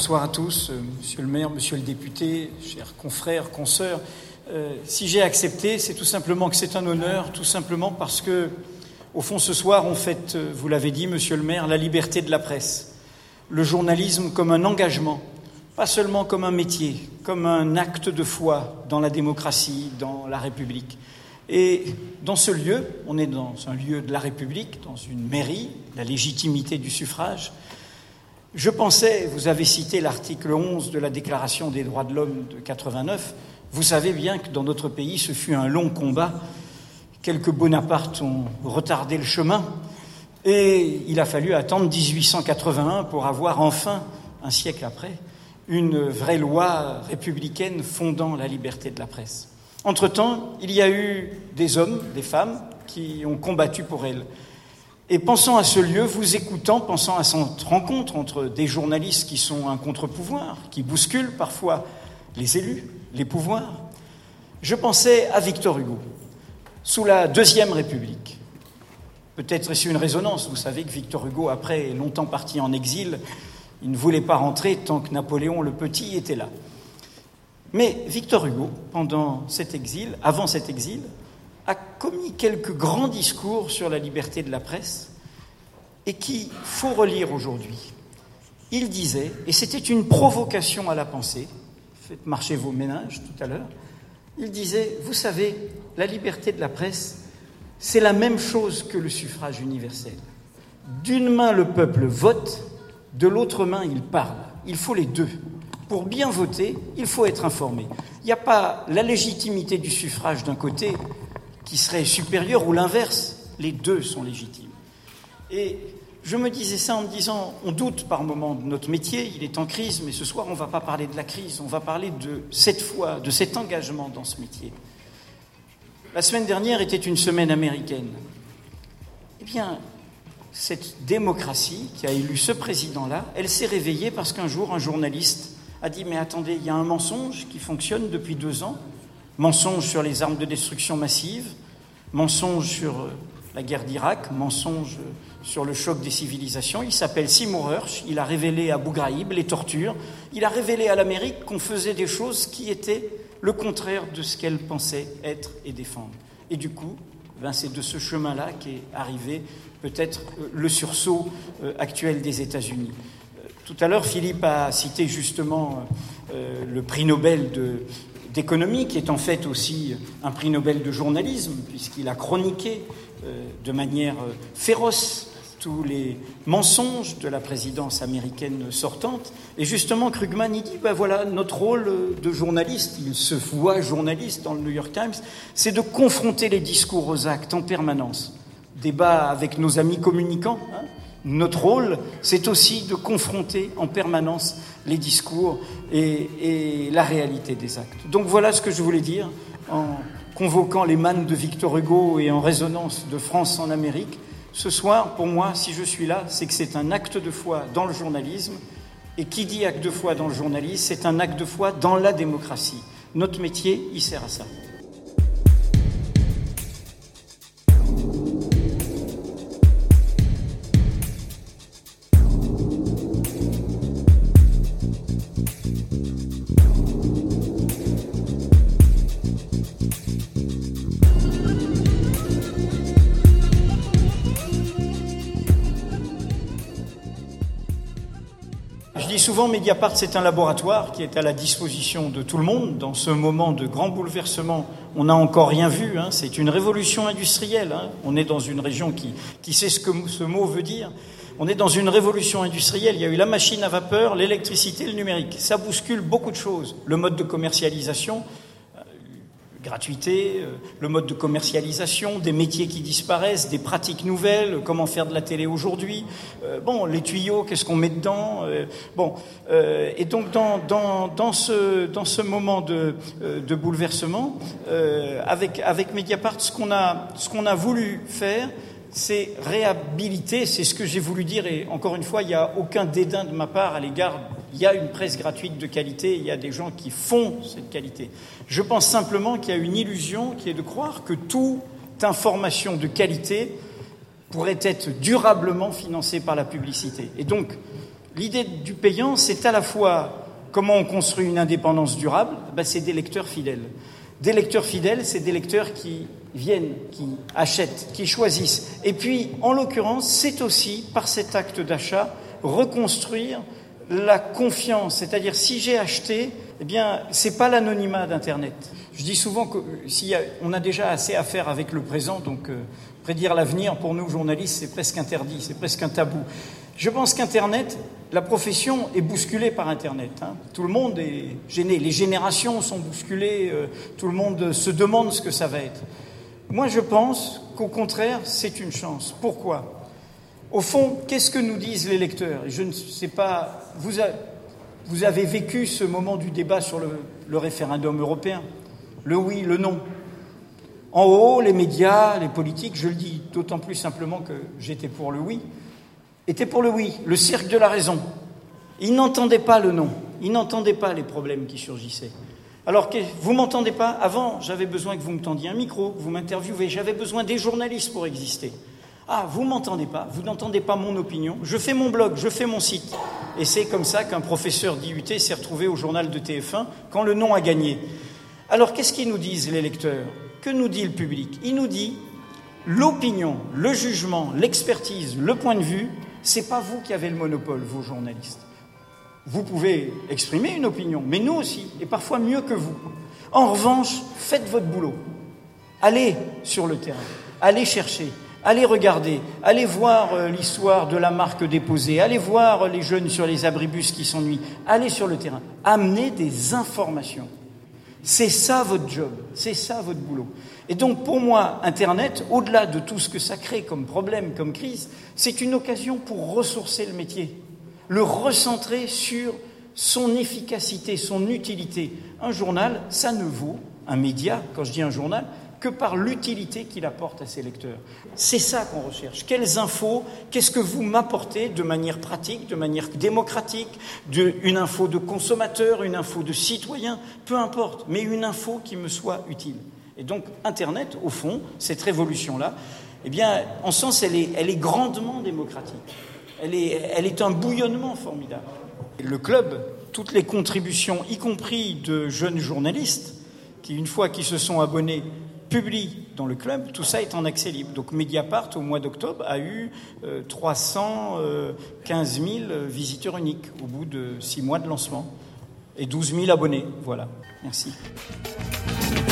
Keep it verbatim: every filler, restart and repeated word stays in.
bonsoir à tous, euh, monsieur le maire, monsieur le député, chers confrères, consoeurs. Euh, si j'ai accepté, c'est tout simplement que c'est un honneur, tout simplement parce que, au fond, ce soir, on fête, euh, vous l'avez dit, monsieur le maire, la liberté de la presse, le journalisme comme un engagement, pas seulement comme un métier, comme un acte de foi dans la démocratie, dans la République. Et dans ce lieu, on est dans un lieu de la République, dans une mairie, la légitimité du suffrage. Je pensais, vous avez cité l'article onze de la Déclaration des droits de l'homme de quatre-vingt-neuf, vous savez bien que dans notre pays, ce fut un long combat. Quelques Bonapartes ont retardé le chemin et il a fallu attendre dix-huit cent quatre-vingt-un pour avoir enfin, un siècle après, une vraie loi républicaine fondant la liberté de la presse. Entre-temps, il y a eu des hommes, des femmes qui ont combattu pour elle. Et pensant à ce lieu, vous écoutant, pensant à cette rencontre entre des journalistes qui sont un contre-pouvoir, qui bousculent parfois les élus, les pouvoirs, je pensais à Victor Hugo, sous la Deuxième République. Peut-être est-ce une résonance, vous savez que Victor Hugo, après longtemps parti en exil, il ne voulait pas rentrer tant que Napoléon le Petit était là. Mais Victor Hugo, pendant cet exil, avant cet exil, a commis quelques grands discours sur la liberté de la presse et qu'il faut relire aujourd'hui. Il disait, et c'était une provocation à la pensée, faites marcher vos ménages tout à l'heure, il disait, vous savez, la liberté de la presse, c'est la même chose que le suffrage universel. D'une main, le peuple vote, de l'autre main, il parle. Il faut les deux. Pour bien voter, il faut être informé. Il n'y a pas la légitimité du suffrage d'un côté qui serait supérieur ou l'inverse. Les deux sont légitimes. Et je me disais ça en me disant, on doute par moments de notre métier, il est en crise, mais ce soir, on ne va pas parler de la crise, on va parler de cette foi, de cet engagement dans ce métier. La semaine dernière était une semaine américaine. Eh bien, cette démocratie qui a élu ce président-là, elle s'est réveillée parce qu'un jour, un journaliste a dit « Mais attendez, il y a un mensonge qui fonctionne depuis deux ans, mensonge sur les armes de destruction massive, mensonge sur la guerre d'Irak, mensonge sur le choc des civilisations. Il s'appelle Seymour Hersh, il a révélé à Abu Ghraib les tortures, il a révélé à l'Amérique qu'on faisait des choses qui étaient le contraire de ce qu'elle pensait être et défendre. Et du coup, ben c'est de ce chemin-là qu'est arrivé peut-être le sursaut actuel des États-Unis. Tout à l'heure, Philippe a cité justement euh, le prix Nobel de, d'économie, qui est en fait aussi un prix Nobel de journalisme, puisqu'il a chroniqué euh, de manière euh, féroce tous les mensonges de la présidence américaine sortante. Et justement, Krugman, il dit, ben voilà, notre rôle de journaliste, il se voit journaliste dans le New York Times, c'est de confronter les discours aux actes en permanence. Débat avec nos amis communicants, hein. Notre rôle, c'est aussi de confronter en permanence les discours et, et la réalité des actes. Donc voilà ce que je voulais dire en convoquant les mannes de Victor Hugo et en résonance de France en Amérique. Ce soir, pour moi, si je suis là, c'est que c'est un acte de foi dans le journalisme. Et qui dit acte de foi dans le journalisme, c'est un acte de foi dans la démocratie. Notre métier, il sert à ça. Souvent, Mediapart, c'est un laboratoire qui est à la disposition de tout le monde. Dans ce moment de grand bouleversement, on n'a encore rien vu. Hein. C'est une révolution industrielle. Hein. On est dans une région qui, qui sait ce que ce mot veut dire. On est dans une révolution industrielle. Il y a eu la machine à vapeur, l'électricité, le numérique. Ça bouscule beaucoup de choses. Le mode de commercialisation, gratuité, le mode de commercialisation, des métiers qui disparaissent, des pratiques nouvelles, comment faire de la télé aujourd'hui, euh, bon, les tuyaux, qu'est-ce qu'on met dedans, euh, bon, euh, et donc dans dans dans ce dans ce moment de euh, de bouleversement, euh, avec avec Mediapart, ce qu'on a ce qu'on a voulu faire, c'est réhabiliter, c'est ce que j'ai voulu dire, et encore une fois, il n'y a aucun dédain de ma part à l'égard. Il y a une presse gratuite de qualité, il y a des gens qui font cette qualité. Je pense simplement qu'il y a une illusion qui est de croire que toute information de qualité pourrait être durablement financée par la publicité. Et donc, L'idée du payant, c'est à la fois comment on construit une indépendance durable, ben c'est des lecteurs fidèles. Des lecteurs fidèles, c'est des lecteurs qui viennent, qui achètent, qui choisissent. Et puis, en l'occurrence, c'est aussi, par cet acte d'achat, reconstruire la confiance. C'est-à-dire, si j'ai acheté, eh bien, c'est pas l'anonymat d'Internet. Je dis souvent qu'on a, a déjà assez à faire avec le présent, donc euh, prédire l'avenir, pour nous, journalistes, c'est presque interdit, c'est presque un tabou. Je pense qu'Internet, la profession est bousculée par Internet. Hein. Tout le monde est gêné, les générations sont bousculées, euh, tout le monde se demande ce que ça va être. Moi, je pense qu'au contraire, c'est une chance. Pourquoi ? Au fond, qu'est-ce que nous disent les lecteurs ? Je ne sais pas, vous, a, vous avez vécu ce moment du débat sur le, le référendum européen, le oui, le non. En haut, les médias, les politiques, je le dis d'autant plus simplement que j'étais pour le oui, étaient pour le oui, le cirque de la raison. Ils n'entendaient pas le non, ils n'entendaient pas les problèmes qui surgissaient. Alors, vous m'entendez pas ? Avant, j'avais besoin que vous me tendiez un micro, que vous m'interviewez, j'avais besoin des journalistes pour exister. Ah, vous m'entendez pas, vous n'entendez pas mon opinion, je fais mon blog, je fais mon site. Et c'est comme ça qu'un professeur d'I U T s'est retrouvé au journal de T F un quand le non a gagné. Alors, qu'est-ce qu'ils nous disent, les lecteurs ? Que nous dit le public ? Il nous dit, l'opinion, le jugement, l'expertise, le point de vue, c'est pas vous qui avez le monopole, vous journalistes. Vous pouvez exprimer une opinion, mais nous aussi, et parfois mieux que vous. En revanche, faites votre boulot. Allez sur le terrain, allez chercher, allez regarder, allez voir euh, l'histoire de la marque déposée, allez voir les jeunes sur les abribus qui s'ennuient, allez sur le terrain, amenez des informations. C'est ça votre job, c'est ça votre boulot. Et donc pour moi, Internet, au-delà de tout ce que ça crée comme problème, comme crise, c'est une occasion pour ressourcer le métier, le recentrer sur son efficacité, son utilité. Un journal, ça ne vaut, un média, quand je dis un journal, que par l'utilité qu'il apporte à ses lecteurs. C'est ça qu'on recherche. Quelles infos, qu'est-ce que vous m'apportez de manière pratique, de manière démocratique, de, une info de consommateur, une info de citoyen, peu importe, mais une info qui me soit utile. Et donc, Internet, au fond, cette révolution-là, eh bien, en sens, elle est, elle est grandement démocratique. Elle est, elle est un bouillonnement formidable. Et le club, toutes les contributions, y compris de jeunes journalistes, qui, une fois qu'ils se sont abonnés, publient dans le club, tout ça est en accès libre. Donc Mediapart, au mois d'octobre, a eu euh, trois cent quinze mille visiteurs uniques au bout de six mois de lancement et douze mille abonnés. Voilà. Merci.